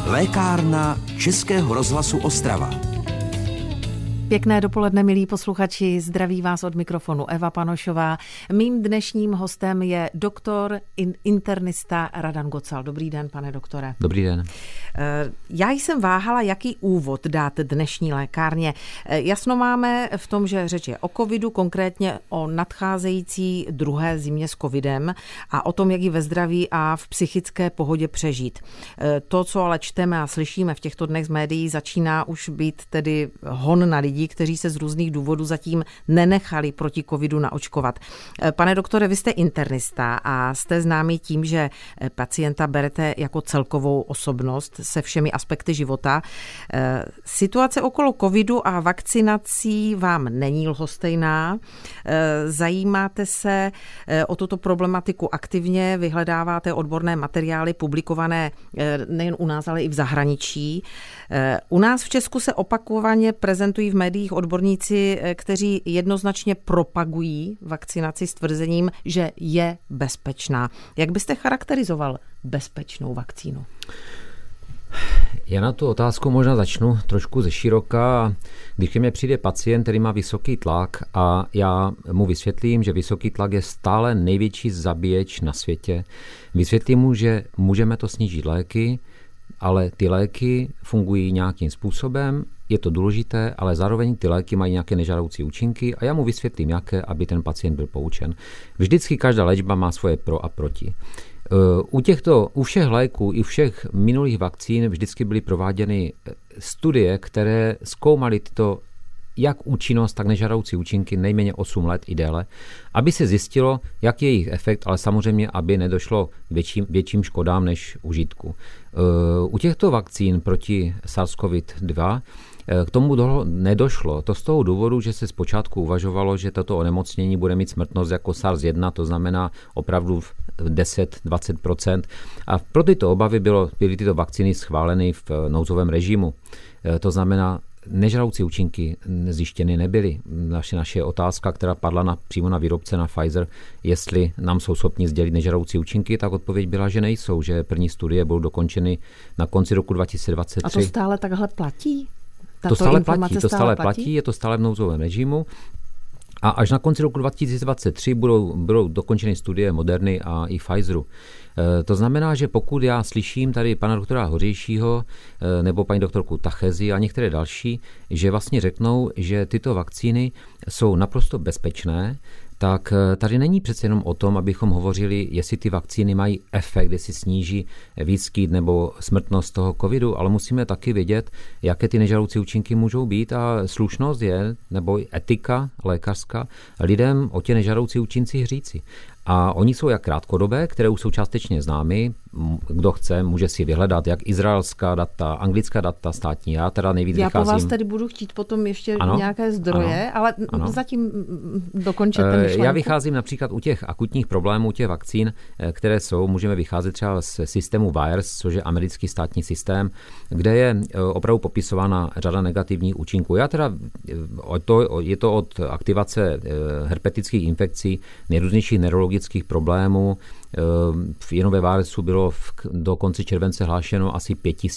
Lékárna Českého rozhlasu Ostrava. Pěkné dopoledne, milí posluchači, zdraví vás od mikrofonu Eva Panošová. Mým dnešním hostem je doktor, internista Radan Gocal. Dobrý den, pane doktore. Dobrý den. Já jsem váhala, jaký úvod dát dnešní lékárně. Jasno máme v tom, že řeč je o covidu, konkrétně o nadcházející druhé zimě s covidem a o tom, jak ji ve zdraví a v psychické pohodě přežít. To, co ale čteme a slyšíme v těchto dnech z médií, začíná už být tedy hon na lidi, kteří se z různých důvodů zatím nenechali proti covidu naočkovat. Pane doktore, vy jste internista a jste známý tím, že pacienta berete jako celkovou osobnost se všemi aspekty života. Situace okolo covidu a vakcinací vám není lhostejná. Zajímáte se o tuto problematiku aktivně, vyhledáváte odborné materiály publikované nejen u nás, ale i v zahraničí. U nás v Česku se opakovaně prezentují v médiích odborníci, kteří jednoznačně propagují vakcinaci s tvrzením, že je bezpečná. Jak byste charakterizoval bezpečnou vakcínu? Já na tu otázku možná začnu trošku ze široka. Když ke mně přijde pacient, který má vysoký tlak a já mu vysvětlím, že vysoký tlak je stále největší zabíječ na světě, vysvětlím mu, že můžeme to snížit léky, ale ty léky fungují nějakým způsobem, je to důležité, ale zároveň ty léky mají nějaké nežádoucí účinky a já mu vysvětlím, jaké, aby ten pacient byl poučen. Vždycky každá léčba má svoje pro a proti. U všech léků i u všech minulých vakcín vždycky byly prováděny studie, které zkoumaly tyto jak účinnost, tak nežádoucí účinky nejméně 8 let i déle, aby se zjistilo, jaký je jejich efekt, ale samozřejmě, aby nedošlo k větším škodám než užitku. U těchto vakcín proti SARS-CoV-2 k tomu nedošlo. To z toho důvodu, že se zpočátku uvažovalo, že toto onemocnění bude mít smrtnost jako SARS-1, to znamená opravdu 10-20%. A pro tyto obavy byly tyto vakcíny schváleny v nouzovém režimu. To znamená, nežádoucí účinky zjištěny nebyly. Naše otázka, která padla přímo na výrobce, na Pfizer, jestli nám jsou schopni sdělit nežádoucí účinky, tak odpověď byla, že nejsou, že první studie budou dokončeny na konci roku 2023. A to stále takhle platí? To stále platí, je to stále v nouzovém režimu. A až na konci roku 2023 budou dokončeny studie Moderny a i Pfizeru. To znamená, že pokud já slyším tady pana doktora Hořejšího nebo paní doktorku Tachezi a některé další, že vlastně řeknou, že tyto vakcíny jsou naprosto bezpečné, tak tady není přece jenom o tom, abychom hovořili, jestli ty vakcíny mají efekt, jestli sníží výskyt nebo smrtnost toho covidu, ale musíme taky vědět, jaké ty nežádoucí účinky můžou být a slušnost je, nebo etika lékařská, lidem o těch nežádoucí účincích říci. A oni jsou jak krátkodobé, které už jsou částečně známy. Kdo chce, může si vyhledat jak izraelská data, anglická data státní. Já teda nejvíc vycházím. Já po vás tedy budu chtít potom ještě nějaké zdroje, ale zatím dokončete myšlenku. Já vycházím například u těch akutních problémů, těch vakcín, které jsou, můžeme vycházet třeba z systému VAERS, což je americký státní systém, kde je opravdu popisována řada negativních účinků. Je to od aktivace herpetických infekcí, nejrůznějších neurologických problémů. Jenom ve VAERSu bylo do konce července hlášeno asi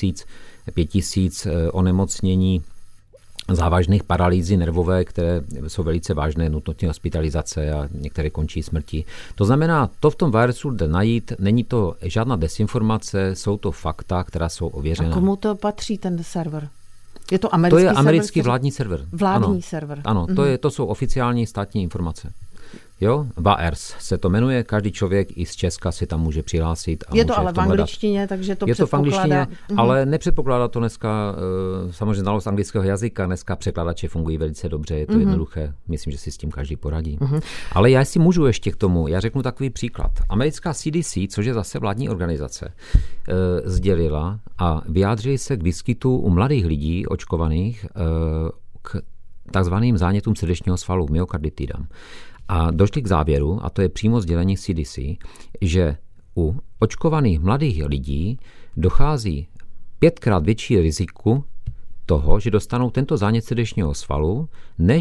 5000 onemocnění závažných paralýzy nervové, které jsou velice vážné, nutnostní hospitalizace a některé končí smrtí. To znamená, to v tom VAERSu jde najít, není to žádná desinformace, jsou to fakta, která jsou ověřená. A komu to patří ten server? Je to americký vládní server. Vládní server. Ano, to jsou oficiální státní informace. Jo, VAERS se to jmenuje, každý člověk i z Česka si tam může přihlásit. A je to ale v angličtině, takže to předpokládá. Je to v angličtině, ale nepředpokládá to dneska, samozřejmě znalost anglického jazyka, dneska překladače fungují velice dobře, je to jednoduché, myslím, že si s tím každý poradí. Ale já si můžu ještě k tomu, já řeknu takový příklad. Americká CDC, což je zase vládní organizace, sdělila a vyjádřili se k výskytu u mladých lidí očkovaných k takzvaným zánětům srdečního svalu, myokarditidám. A došli k závěru, a to je přímo sdělení CDC, že u očkovaných mladých lidí dochází 5krát větší riziku toho, že dostanou tento zánět srdečního svalu, než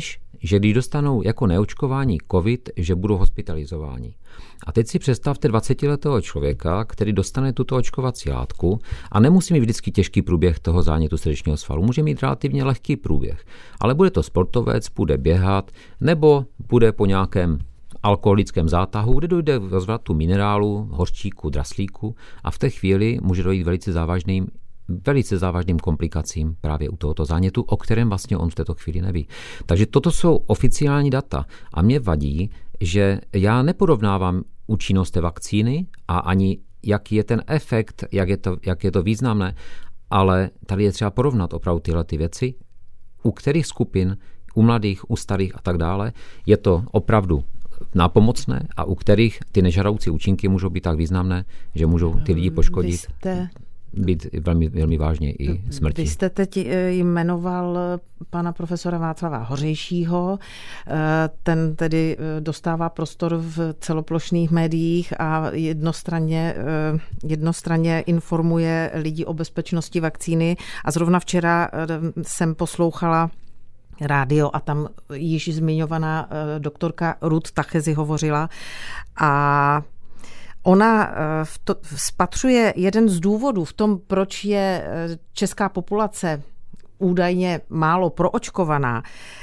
že když dostanou jako neočkování covid, že budou hospitalizováni. A teď si představte 20letého člověka, který dostane tuto očkovací látku a nemusí mít vždycky těžký průběh toho zánětu srdečního svalu. Může mít relativně lehký průběh, ale bude to sportovec, bude běhat nebo bude po nějakém alkoholickém zátahu, kde dojde k rozvratu minerálu, hořčíku, draslíku a v té chvíli může dojít velice závažným komplikacím právě u tohoto zánětu, o kterém vlastně on v této chvíli neví. Takže toto jsou oficiální data a mě vadí, že já neporovnávám účinnost té vakcíny a ani jaký je ten efekt, jak je to významné, ale tady je třeba porovnat opravdu tyhle ty věci, u kterých skupin, u mladých, u starých a tak dále, je to opravdu nápomocné a u kterých ty nežádoucí účinky můžou být tak významné, že můžou ty lidi poškodit. Být velmi, velmi vážně i smrti. Vy jste teď jmenoval pana profesora Václava Hořejšího. Ten tedy dostává prostor v celoplošných médiích a jednostranně informuje lidi o bezpečnosti vakcíny. A zrovna včera jsem poslouchala rádio a tam již zmiňovaná doktorka Ruth Tachezi hovořila a ona spatřuje jeden z důvodů v tom, proč je česká populace údajně málo proočkovaná.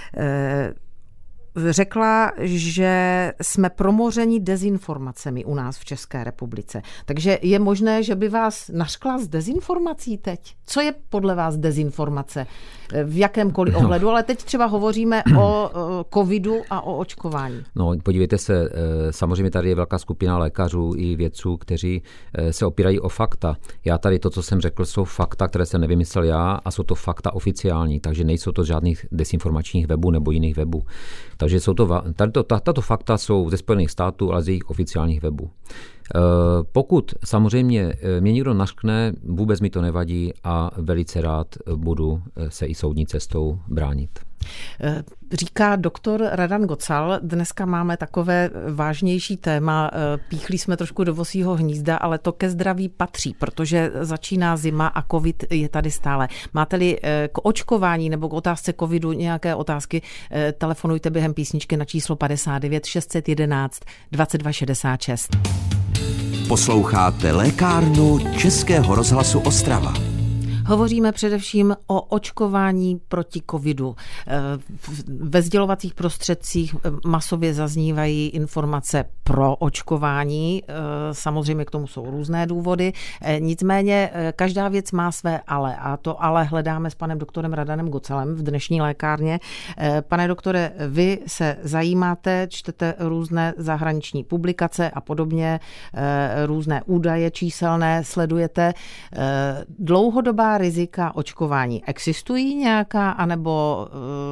Řekla, že jsme promořeni dezinformacemi u nás v České republice. Takže je možné, že by vás nařkla z dezinformací teď? Co je podle vás dezinformace? V jakémkoliv ohledu, ale teď třeba hovoříme o covidu a o očkování. No, podívejte se, samozřejmě tady je velká skupina lékařů i vědců, kteří se opírají o fakta. Já tady to, co jsem řekl, jsou fakta, které jsem nevymyslel já a jsou to fakta oficiální, takže nejsou to žádných dezinformačních webů nebo jiných webů. Takže tato fakta jsou ze Spojených států, ale z jejich oficiálních webů. Pokud samozřejmě mě někdo nařkne, vůbec mi to nevadí a velice rád budu se i soudní cestou bránit. Říká doktor Radan Gocal, dneska máme takové vážnější téma, píchli jsme trošku do vosího hnízda, ale to ke zdraví patří, protože začíná zima a covid je tady stále. Máte-li k očkování nebo k otázce covidu nějaké otázky, telefonujte během písničky na číslo 59 611 22 66. Posloucháte lékárnu Českého rozhlasu Ostrava. Hovoříme především o očkování proti covidu. Ve sdělovacích prostředcích masově zaznívají informace pro očkování. Samozřejmě k tomu jsou různé důvody. Nicméně každá věc má své ale. A to ale hledáme s panem doktorem Radanem Gocalem v dnešní lékárně. Pane doktore, vy se zajímáte, čtete různé zahraniční publikace a podobně, různé údaje číselné, sledujete. Dlouhodobá rizika očkování existují nějaká, anebo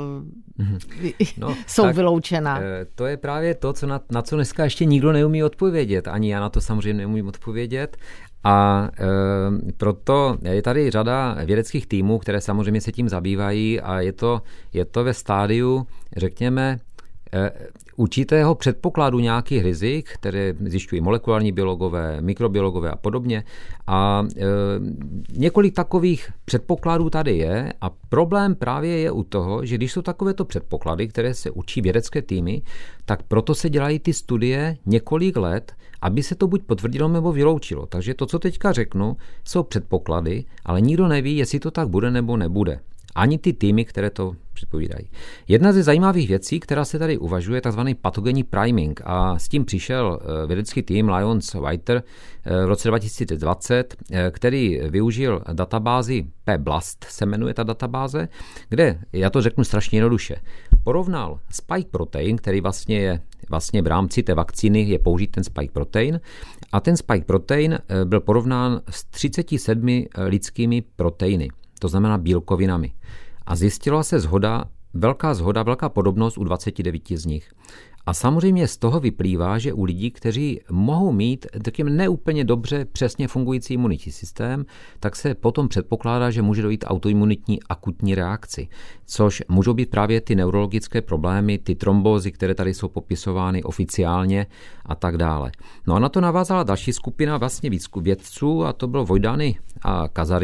jsou vyloučena? To je právě to, na co dneska ještě nikdo neumí odpovědět. Ani já na to samozřejmě neumím odpovědět. A proto je tady řada vědeckých týmů, které samozřejmě se tím zabývají a je to ve stádiu, řekněme, určitého předpokladu nějakých rizik, které zjišťují molekulární biologové, mikrobiologové a podobně. A několik takových předpokladů tady je a problém právě je u toho, že když jsou takovéto předpoklady, které se učí vědecké týmy, tak proto se dělají ty studie několik let, aby se to buď potvrdilo nebo vyloučilo. Takže to, co teďka řeknu, jsou předpoklady, ale nikdo neví, jestli to tak bude nebo nebude. Ani ty týmy, které to předpovídají. Jedna ze zajímavých věcí, která se tady uvažuje, je tzv. Patogenní priming a s tím přišel vědecký tým Lyons Whiter v roce 2020, který využil databázi PBLAST, se jmenuje ta databáze, kde, já to řeknu strašně jednoduše, porovnal spike protein, který vlastně v rámci té vakcíny je použít ten spike protein a ten spike protein byl porovnán s 37 lidskými proteiny, to znamená bílkovinami. A zjistila se velká podobnost u 29 z nich. A samozřejmě z toho vyplývá, že u lidí, kteří mohou mít takým neúplně dobře přesně fungující imunitní systém, tak se potom předpokládá, že může dojít autoimunitní akutní reakci, což můžou být právě ty neurologické problémy, ty trombózy, které tady jsou popisovány oficiálně a tak dále. No a na to navázala další skupina vlastně vědců a to byl Vojdany a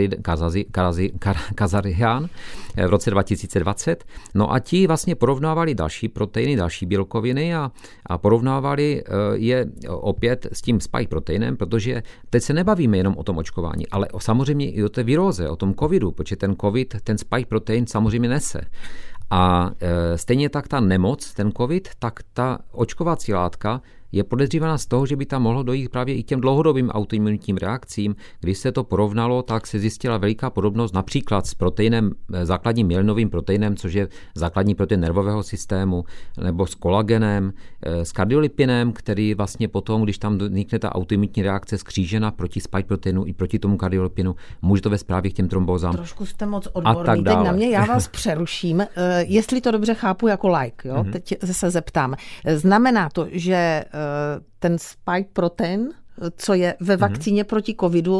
Kazarian v roce 2020. No a ti vlastně porovnávali další proteiny, další bílkoviny a porovnávali je opět s tím spike proteinem, protože teď se nebavíme jenom o tom očkování, ale samozřejmě i o té viróze, o tom covidu, protože ten covid, ten spike protein samozřejmě nese. A stejně tak ta nemoc, ten covid, tak ta očkovací látka je podezřívaná z toho, že by tam mohlo dojít právě i těm dlouhodobým autoimunitním reakcím. Když se to porovnalo, tak se zjistila veliká podobnost například s proteinem, základním myelinovým proteinem, což je základní protein nervového systému, nebo s kolagenem, s kardiolipinem, který vlastně potom, když tam vznikne ta autoimunitní reakce skřížena proti spike proteinu i proti tomu kardiolipinu, může to vést právě k těm trombózám. Trošku jste moc odborný. Teď na mě, já vás přeruším. Jestli to dobře chápu jako like, jo? Teď se zeptám. Znamená to, že ten spike protein, co je ve vakcíně proti covidu,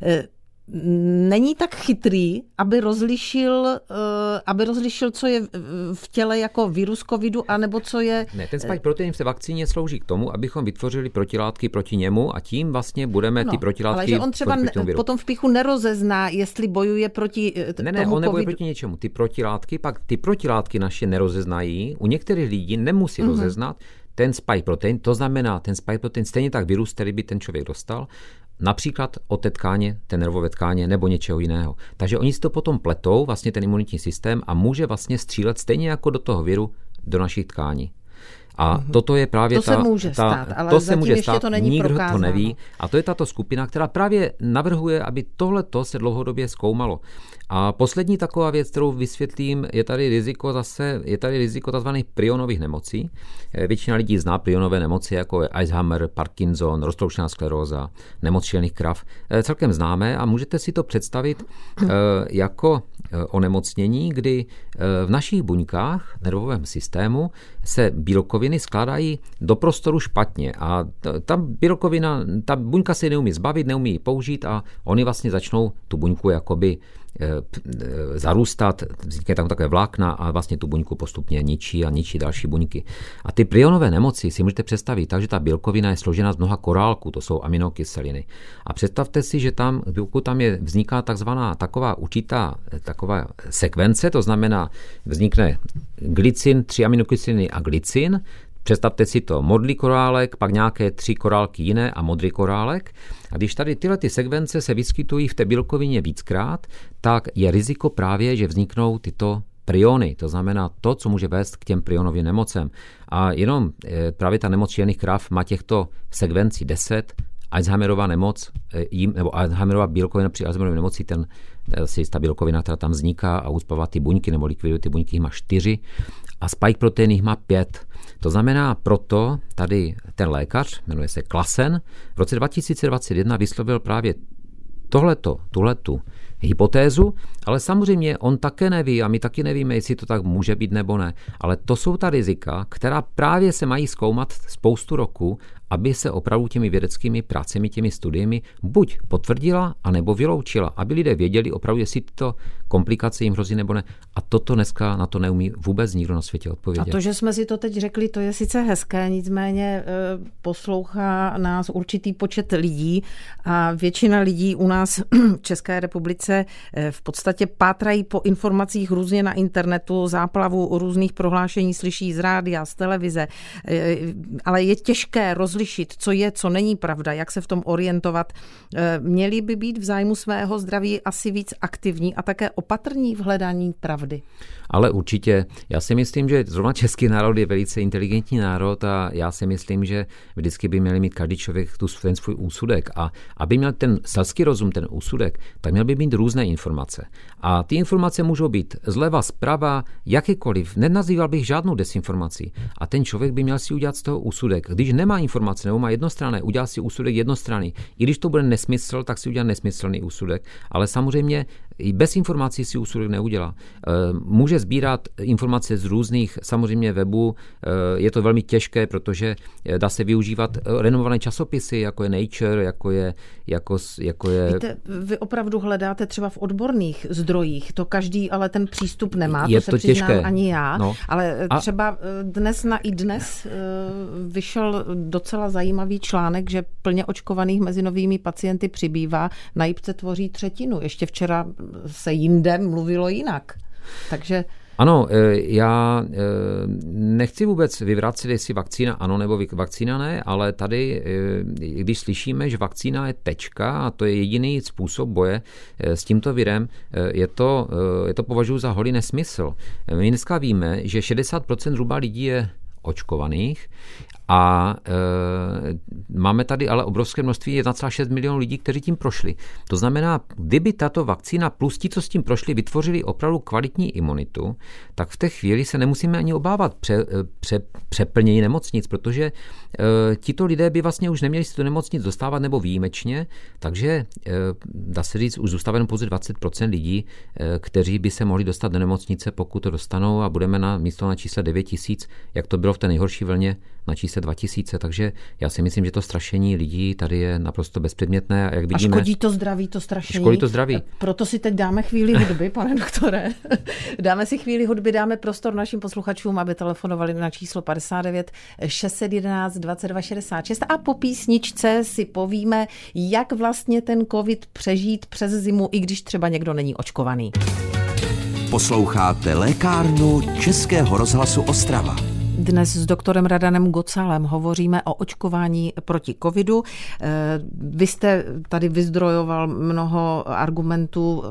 není tak chytrý, aby rozlišil, co je v těle jako virus covidu, anebo co je... Ne, ten spike protein v té vakcíně slouží k tomu, abychom vytvořili protilátky proti němu a tím vlastně budeme ty protilátky... Ale že on třeba potom v pichu nerozezná, jestli bojuje proti tomu on nebojuje proti něčemu. Ty protilátky naše nerozeznají, u některých lidí nemusí rozeznat ten spike protein, to znamená ten spike protein stejně tak virus, který by ten člověk dostal, například od té tkáně, té nervové tkáně nebo něčeho jiného. Takže oni si to potom pletou, vlastně ten imunitní systém a může vlastně střílet stejně jako do toho viru, do našich tkání. A toto je právě to se může stát, ale to se může stát, to není nikdo prokázáno. To neví. A to je tato skupina, která právě navrhuje, aby tohleto se dlouhodobě zkoumalo. A poslední taková věc, kterou vysvětlím, je tady riziko tzv. Prionových nemocí. Většina lidí zná prionové nemoci, jako je Alzheimer, Parkinson, roztroušená skleróza, nemoc šílených krav. Celkem známé a můžete si to představit jako onemocnění, kdy v našich buňkách, nervovém systému, se bílkoviny skládají do prostoru špatně a ta buňka se neumí zbavit, neumí ji použít a oni vlastně začnou tu buňku jakoby zarůstat, vznikne tam takové vlákna a vlastně tu buňku postupně ničí a ničí další buňky. A ty prionové nemoci si můžete představit tak, že ta bílkovina je složena z mnoha korálků, to jsou aminokyseliny. A představte si, že tam, pokud tam vzniká taková určitá taková sekvence, to znamená, vznikne glycin, 3 aminokyseliny a glycin. Představte si to, modrý korálek, pak nějaké 3 korálky jiné a modrý korálek. A když tady tyhle sekvence se vyskytují v té bílkovině víckrát, tak je riziko právě, že vzniknou tyto priony. To znamená to, co může vést k těm prionovým nemocem. A jenom právě ta nemoc šílených krav má těchto sekvencí 10. Alzheimerova nemoc, nebo Alzheimerova bílkovina při Alzheimerově nemoci, ta bílkovina, která tam vzniká a uspává ty buňky, nebo likviduje ty buňky, má 4 a spike protein jich má 5. To znamená, proto tady ten lékař, jmenuje se Klassen, v roce 2021 vyslovil právě tuhletu hypotézu, ale samozřejmě on také neví a my taky nevíme, jestli to tak může být nebo ne. Ale to jsou ta rizika, která právě se mají zkoumat spoustu roku, aby se opravdu těmi vědeckými prácemi, těmi studiemi buď potvrdila, anebo vyloučila, aby lidé věděli opravdu, jestli tyto komplikace jim hrozí nebo ne. A toto dneska na to neumí vůbec nikdo na světě odpovědět. A to, že jsme si to teď řekli, to je sice hezké, nicméně poslouchá nás určitý počet lidí a většina lidí u nás v České republice v podstatě pátrají po informacích různě na internetu, záplavu různých prohlášení slyší z rádia, z televize, ale je těžké rozlišit, co je, co není pravda, jak se v tom orientovat. Měli by být v zájmu svého zdraví asi víc aktivní a také opatrní v hledání pravdy. Ale určitě. Já si myslím, že zrovna český národ je velice inteligentní národ a já si myslím, že vždycky by měli mít každý člověk ten svůj úsudek. A aby měl ten selský rozum, ten úsudek, tak měl by mít různé informace. A ty informace můžou být zleva, zprava, jakýkoliv. Nenazýval bych žádnou desinformací. A ten člověk by měl si udělat z toho úsudek. Když nemá informace nebo má jednostranné, udělá si úsudek jednostranný. I když to bude nesmysl, tak si udělá nesmyslný úsudek. Ale samozřejmě bez informací si úsudek neudělá. Může sbírat informace z různých samozřejmě webů, je to velmi těžké, protože dá se využívat renomované časopisy, jako je Nature, jako je... Víte, vy opravdu hledáte třeba v odborných zdrojích, to každý ale ten přístup nemá, je to se přiznám těžké. Ani já, ale třeba dnes na iDnes vyšel docela zajímavý článek, že plně očkovaných mezi novými pacienty přibývá, na jipce tvoří třetinu. Ještě včera se jinde mluvilo jinak. Takže... Ano, já nechci vůbec vyvracet, jestli vakcína ano nebo vakcína ne, ale tady, když slyšíme, že vakcína je tečka a to je jediný způsob boje s tímto virem, je to považuji za holý nesmysl. My dneska víme, že 60% zhruba lidí je očkovaných a máme tady ale obrovské množství 1,6 milionů lidí, kteří tím prošli. To znamená, kdyby tato vakcína plus ti, co s tím prošli, vytvořili opravdu kvalitní imunitu, tak v té chvíli se nemusíme ani obávat přeplnění nemocnic, protože tito lidé by vlastně už neměli si do nemocnic dostávat nebo výjimečně, takže dá se říct, už zůstává jen pouze 20% lidí, kteří by se mohli dostat do nemocnice, pokud to dostanou a budeme místo na čísle 9 000, jak to bylo v té nejhorší vlně, na čísle 2000, takže já si myslím, že to strašení lidí tady je naprosto bezpředmětné. A jak vidíme, a škodí to zdraví, to strašení. Škodí to zdraví. Proto si teď dáme chvíli hudby, pane doktore. Dáme si chvíli hudby, dáme prostor našim posluchačům, aby telefonovali na číslo 59 611 22 66 a po písničce si povíme, jak vlastně ten covid přežít přes zimu, i když třeba někdo není očkovaný. Posloucháte Lékárnu Českého rozhlasu Ostrava. Dnes s doktorem Radanem Gocalem hovoříme o očkování proti covidu. Vy jste tady vyzdrojoval mnoho argumentů,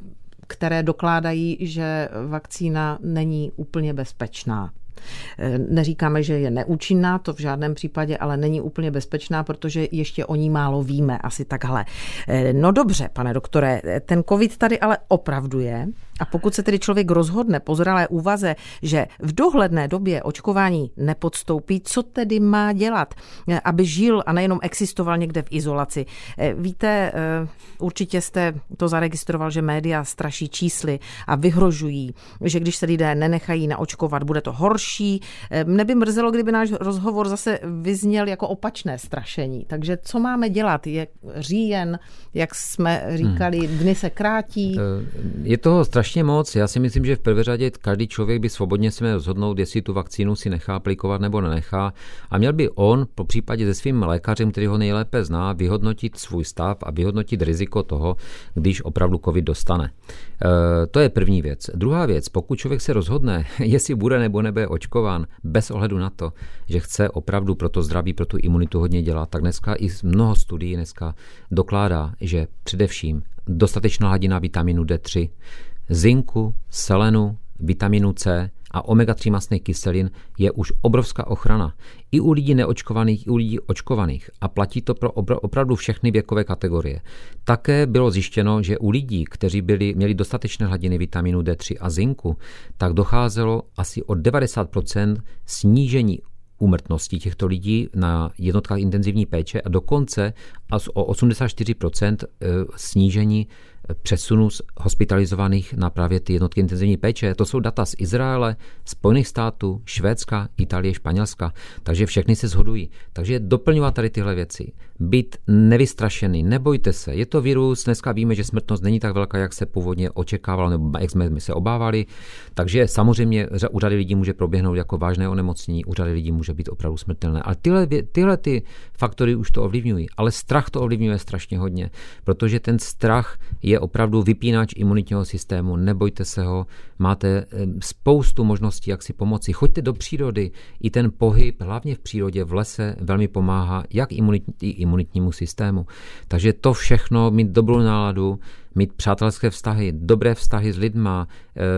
které dokládají, že vakcína není úplně bezpečná. Neříkáme, že je neúčinná, to v žádném případě, ale není úplně bezpečná, protože ještě o ní málo víme, asi takhle. No dobře, pane doktore, ten covid tady ale opravdu je a pokud se tedy člověk rozhodne po zralé úvaze, že v dohledné době očkování nepodstoupí, co tedy má dělat, aby žil a nejenom existoval někde v izolaci? Víte, určitě jste to zaregistroval, že média straší čísly a vyhrožují, že když se lidé nenechají naočkovat, bude to horší. Mne by mrzelo, kdyby náš rozhovor zase vyzněl jako opačné strašení. Takže co máme dělat? Je říjen, jak jsme říkali, dny se krátí. Je toho strašně moc. Já si myslím, že v prvé řadě každý člověk by svobodně se měl rozhodnout, jestli tu vakcínu si nechá aplikovat nebo nenechá. A měl by on, po případě se svým lékařem, který ho nejlépe zná, vyhodnotit svůj stav a vyhodnotit riziko toho, když opravdu covid dostane. To je první věc. Druhá věc, pokud člověk se rozhodne, jestli bude nebo nebude očkován, bez ohledu na to, že chce opravdu pro to zdraví, pro tu imunitu hodně dělat, tak dneska i mnoho studií dneska dokládá, že především dostatečná hladina vitaminu D3, zinku, selenu, vitaminu C a omega-3 mastných kyselin je už obrovská ochrana. I u lidí neočkovaných, i u lidí očkovaných. A platí to pro opravdu všechny věkové kategorie. Také bylo zjištěno, že u lidí, kteří měli dostatečné hladiny vitaminu D3 a zinku, tak docházelo asi o 90% snížení úmrtnosti těchto lidí na jednotkách intenzivní péče a dokonce až o 84% snížení přesunu hospitalizovaných na právě ty jednotky intenzivní péče. To jsou data z Izraele, Spojených států, Švédska, Itálie, Španělska. Takže všechny se shodují. Takže doplňovat tady tyhle věci. Být nevystrašený, nebojte se. Je to virus, dneska víme, že smrtnost není tak velká, jak se původně očekávalo, nebo jak jsme se obávali. Takže samozřejmě u řady lidí může proběhnout jako vážné onemocnění, u řady lidí může být opravdu smrtelné. Ale tyhle ty faktory už to ovlivňují. Ale strach to ovlivňuje strašně hodně, protože ten strach je opravdu vypínač imunitního systému, nebojte se ho, máte spoustu možností, jak si pomoci. Choďte do přírody, i ten pohyb, hlavně v přírodě, v lese, velmi pomáhá jak imunitnímu systému. Takže to všechno, mít dobrou náladu, mít přátelské vztahy, dobré vztahy s lidma,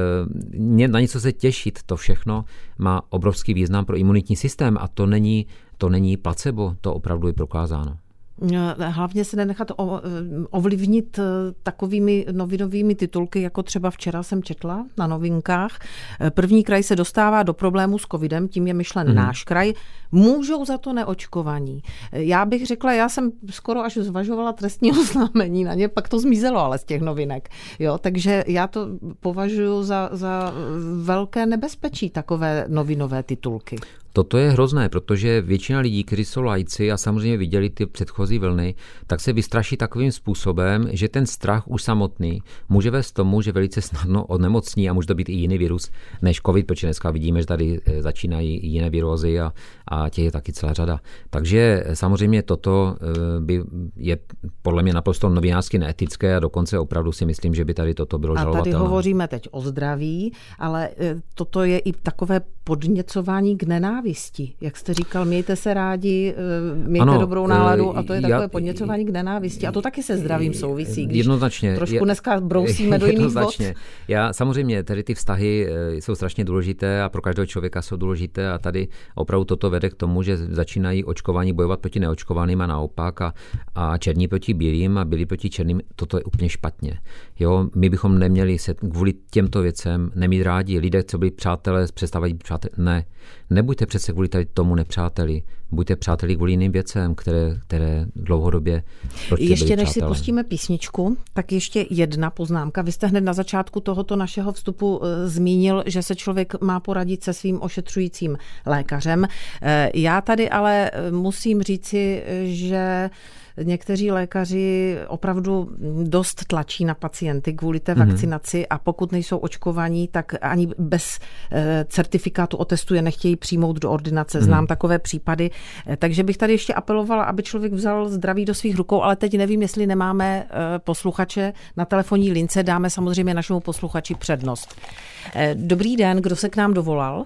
na něco se těšit, to všechno má obrovský význam pro imunitní systém a to není placebo, to opravdu je prokázáno. Hlavně se nenechat ovlivnit takovými novinovými titulky, jako třeba včera jsem četla na Novinkách. První kraj se dostává do problému s covidem, tím je myšlen náš kraj. Můžou za to neočkovaní. Já bych řekla, já jsem skoro až zvažovala trestní oznámení na ně, pak to zmizelo ale z těch novinek. Jo, takže já to považuji za velké nebezpečí, takové novinové titulky. Toto je hrozné, protože většina lidí, kteří jsou laici a samozřejmě viděli ty předchozí vlny, tak se vystraší takovým způsobem, že ten strach už samotný může vést tomu, že velice snadno onemocní a může to být i jiný virus než COVID, protože dneska vidíme, že tady začínají i jiné virózy a těch je taky celá řada. Takže samozřejmě toto je podle mě naprosto novinářsky neetické a dokonce opravdu si myslím, že by tady toto bylo žalovatelné. A tady hovoříme teď o zdraví, ale toto je i takové podněcování k nenávisti. Jak jste říkal, mějte se rádi, mějte dobrou náladu a to je takové podněcování k nenávisti. A to taky se zdravím souvisí, když jednoznačně, trošku dneska brousíme do jiných vod. Samozřejmě, tady ty vztahy jsou strašně důležité a pro každého člověka jsou důležité a tady opravdu toto vede k tomu, že začínají očkování bojovat proti neočkovaným a naopak a černí proti bílým a bílí proti černým. Toto je úplně špatně. Jo, my bychom neměli se kvůli těmto věcem nemít rádi. Lidé, co byli přátelé, přestávají být přátelé. Ne. Nebuďte přece kvůli tady tomu nepřáteli. Buďte přáteli kvůli jiným věcem, které dlouhodobě ještě než si pustíme písničku, tak ještě jedna poznámka. Vy jste hned na začátku tohoto našeho vstupu zmínil, že se člověk má poradit se svým ošetřujícím lékařem. Já tady ale musím říci, že někteří lékaři opravdu dost tlačí na pacienty kvůli té vakcinaci a pokud nejsou očkovaní, tak ani bez certifikátu o testu je nechtějí přijmout do ordinace. Znám takové případy. Takže bych tady ještě apelovala, aby člověk vzal zdraví do svých rukou, ale teď nevím, jestli nemáme posluchače na telefonní lince. Dáme samozřejmě našemu posluchači přednost. Dobrý den, kdo se k nám dovolal?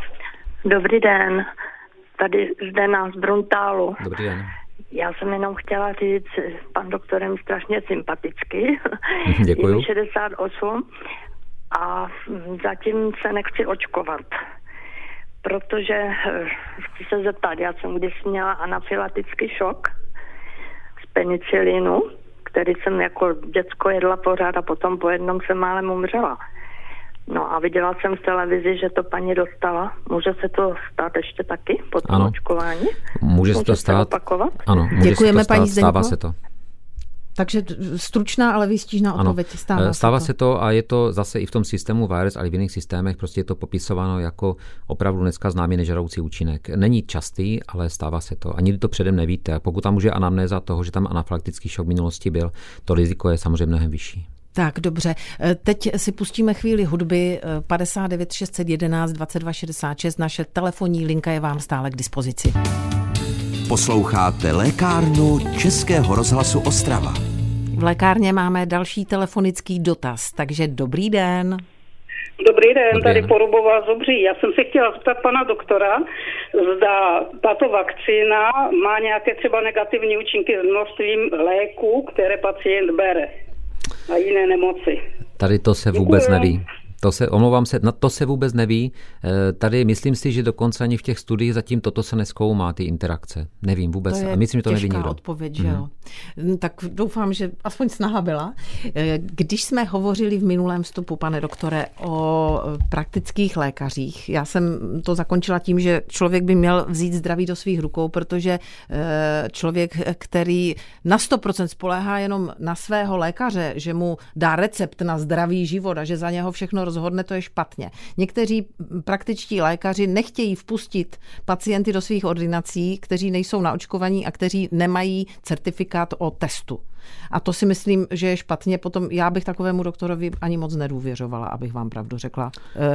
Dobrý den, tady Zdena z Bruntálu. Dobrý den. Já jsem jenom chtěla říct, pan doktor je mi strašně sympatický. Děkuju. Je mi 68 a zatím se nechci očkovat. Protože chci se zeptat, já jsem kdysi měla anafylaktický šok z penicilinu, který jsem jako děcko jedla pořád a potom po jednom jsem málem umřela. No a viděla jsem v televizi, že to paní dostala. Může se to stát ještě taky po tom očkování? Může se to stát. Opakovat? Ano, děkujeme, paní Zdeňko. Stává se to. Takže stručná, ale výstižná odpověď. Stává se to a je to zase i v tom systému virus, ale i v jiných systémech prostě je to popisováno jako opravdu dneska známý nežádoucí účinek. Není častý, ale stává se to. A nikdy to předem nevíte. Pokud tam může anamnéza toho, že tam anafylaktický šok v minulosti byl, to riziko je samozřejmě mnohem vyšší. Tak, dobře. Teď si pustíme chvíli hudby 59 611 22 66. Naše telefonní linka je vám stále k dispozici. Posloucháte lékárnu Českého rozhlasu Ostrava. V lékárně máme další telefonický dotaz, takže dobrý den. Dobrý den, tady Porubová z Obří. Já jsem se chtěla zeptat pana doktora, zda tato vakcína má nějaké třeba negativní účinky s množstvím léků, které pacient bere a jiné nemoci. Tady to se vůbec neví. Omlouvám se, to se vůbec neví. Tady myslím si, že dokonce ani v těch studiích zatím toto se nezkoumá, ty interakce. Nevím vůbec. To je a myslím, že to neví nikdo. Odpověď, že jo. Tak doufám, že aspoň snaha byla. Když jsme hovořili v minulém vstupu, pane doktore, o praktických lékařích, já jsem to zakončila tím, že člověk by měl vzít zdraví do svých rukou, protože člověk, který na 100% spoléhá jenom na svého lékaře, že mu dá recept na zdravý život a že za něho všechno rozhodne, to je špatně. Někteří praktičtí lékaři nechtějí vpustit pacienty do svých ordinací, kteří nejsou naočkovaní a kteří nemají certifikát o testu. A to si myslím, že je špatně. Potom já bych takovému doktorovi ani moc nedůvěřovala, abych vám pravdu řekla.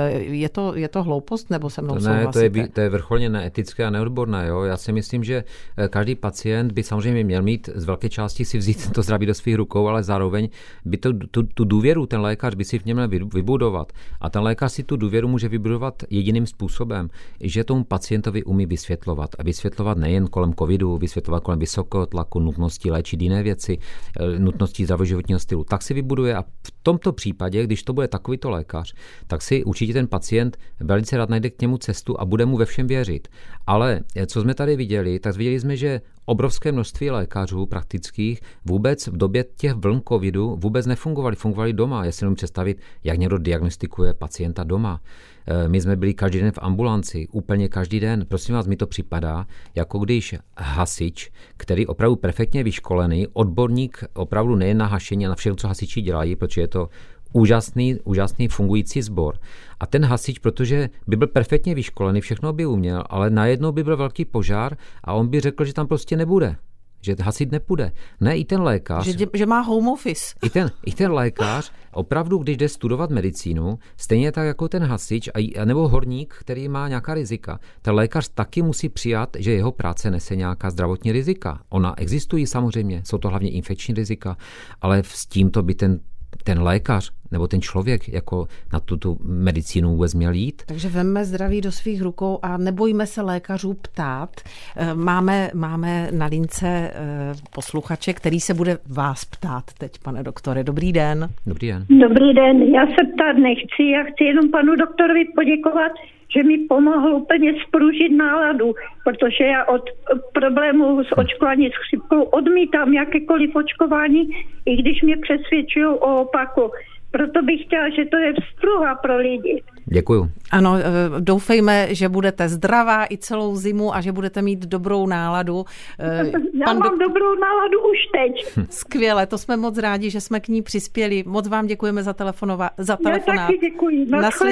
Je to hloupost, nebo se mnou souhlasíte? Ne, to je vrcholně neetické a neodborné. Jo? Já si myslím, že každý pacient by samozřejmě měl mít z velké části si vzít to zdraví do svých rukou, ale zároveň by tu důvěru ten lékař by si v něm měl vybudovat. A ten lékař si tu důvěru může vybudovat jediným způsobem, že tomu pacientovi umí vysvětlovat. A vysvětlovat nejen kolem covidu, vysvětlovat kolem vysokého tlaku, nutnosti léčit jiné věci, nutností zdravotního stylu, tak si vybuduje a v tomto případě, když to bude takovýto lékař, tak si určitě ten pacient velice rád najde k němu cestu a bude mu ve všem věřit. Ale co jsme tady viděli, tak viděli jsme, že obrovské množství lékařů praktických vůbec v době těch vln covidu vůbec fungovali doma. Já si nemůžu představit, jak někdo diagnostikuje pacienta doma. My jsme byli každý den v ambulanci, úplně každý den. Prosím vás, mi to připadá, jako když hasič, který opravdu perfektně vyškolený, odborník opravdu nejen na hašení, ale na všechno, co hasiči dělají, protože je to úžasný fungující sbor. A ten hasič, protože by byl perfektně vyškolený, všechno by uměl, ale najednou by byl velký požár a on by řekl, že tam prostě nebude. Že hasit nepůjde. Ne, i ten lékař. Že má home office. I ten lékař, opravdu, když jde studovat medicínu, stejně tak jako ten hasič, nebo horník, který má nějaká rizika, ten lékař taky musí přijat, že jeho práce nese nějaká zdravotní rizika. Ona existují samozřejmě, jsou to hlavně infekční rizika, ale s tímto by ten lékař nebo ten člověk jako na tu medicínu vůbec měl jít. Takže vemme zdraví do svých rukou a nebojíme se lékařů ptát. Máme na lince posluchače, který se bude vás ptát teď, pane doktore. Dobrý den. Dobrý den. Dobrý den. Já se ptát nechci, já chci jenom panu doktorovi poděkovat, že mi pomohl úplně spružit náladu, protože já od problému s očkování s chřipkou odmítám jakékoliv očkování, i když mě přesvědčují o opaku. Proto bych chtěla, že to je vzpruha pro lidi. Děkuju. Ano, doufejme, že budete zdravá i celou zimu a že budete mít dobrou náladu. Já mám dobrou náladu už teď. Skvěle, to jsme moc rádi, že jsme k ní přispěli. Moc vám děkujeme za telefonát. Já taky děkuji.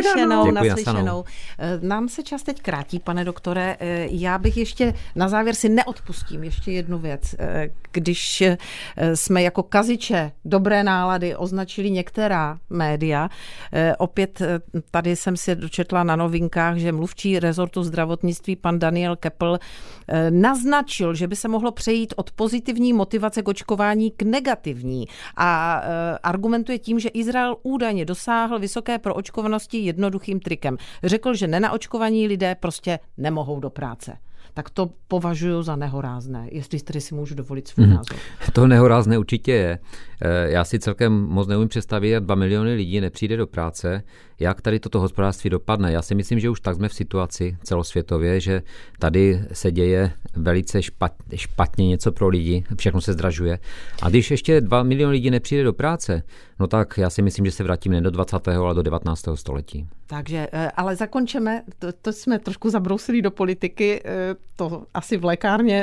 Naslyšenou. Nám se čas teď krátí, pane doktore. Já bych ještě na závěr si neodpustím ještě jednu věc. Když jsme jako kaziče dobré nálady označili některá média, opět tady jsem si dočetla na Novinkách, že mluvčí rezortu zdravotnictví pan Daniel Köppl naznačil, že by se mohlo přejít od pozitivní motivace k očkování k negativní a argumentuje tím, že Izrael údajně dosáhl vysoké proočkovanosti jednoduchým trikem. Řekl, že nenaočkovaní lidé prostě nemohou do práce. Tak to považuji za nehorázné, jestli tady si můžu dovolit svůj názor. To nehorázné určitě je. Já si celkem moc neumím představit, jak 2 miliony lidí nepřijde do práce, jak tady toto hospodářství dopadne. Já si myslím, že už tak jsme v situaci celosvětově, že tady se děje velice špatně něco pro lidi, všechno se zdražuje. A když ještě 2 miliony lidí nepřijde do práce, no tak já si myslím, že se vrátíme ne do 20., ale do 19. století. Takže, ale zakončeme, to jsme trošku zabrousili do politiky, to asi v lékárně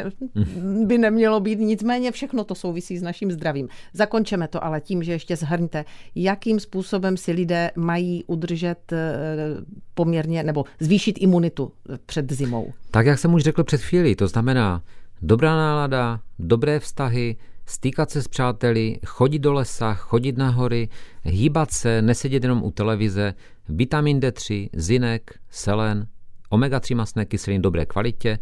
by nemělo být, nicméně všechno to souvisí s naším zdravím. Zakončeme to ale tím, že ještě shrňte, jakým způsobem si lidé mají udržet poměrně, nebo zvýšit imunitu před zimou. Tak, jak jsem už řekl před chvílí, to znamená dobrá nálada, dobré vztahy, stýkat se s přáteli, chodit do lesa, chodit na hory, hýbat se, nesedět jenom u televize, vitamin D3, zinek, selen, omega-3 mastné kyseliny dobré kvalitě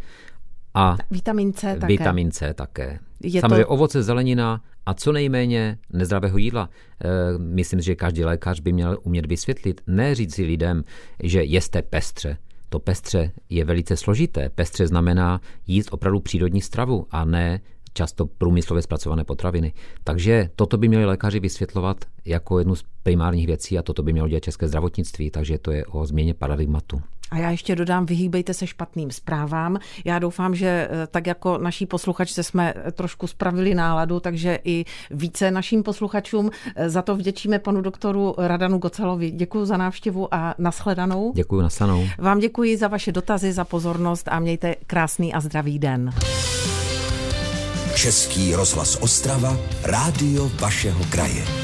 a vitamin C také. Samozřejmě ovoce, zelenina a co nejméně nezdravého jídla. Myslím, že každý lékař by měl umět vysvětlit, ne říct si lidem, že jeste pestře. To pestře je velice složité. Pestře znamená jíst opravdu přírodní stravu a ne často průmyslově zpracované potraviny. Takže toto by měli lékaři vysvětlovat jako jednu z primárních věcí a toto by mělo dělat české zdravotnictví, takže to je o změně paradigmatu. A já ještě dodám, vyhýbejte se špatným zprávám. Já doufám, že tak jako naší posluchačce jsme trošku spravili náladu, takže i více našim posluchačům. Za to vděčíme panu doktoru Radanu Gocalovi. Děkuji za návštěvu a nashledanou. Děkuji, nashledanou. Vám děkuji za vaše dotazy, za pozornost a mějte krásný a zdravý den. Český rozhlas Ostrava, rádio vašeho kraje.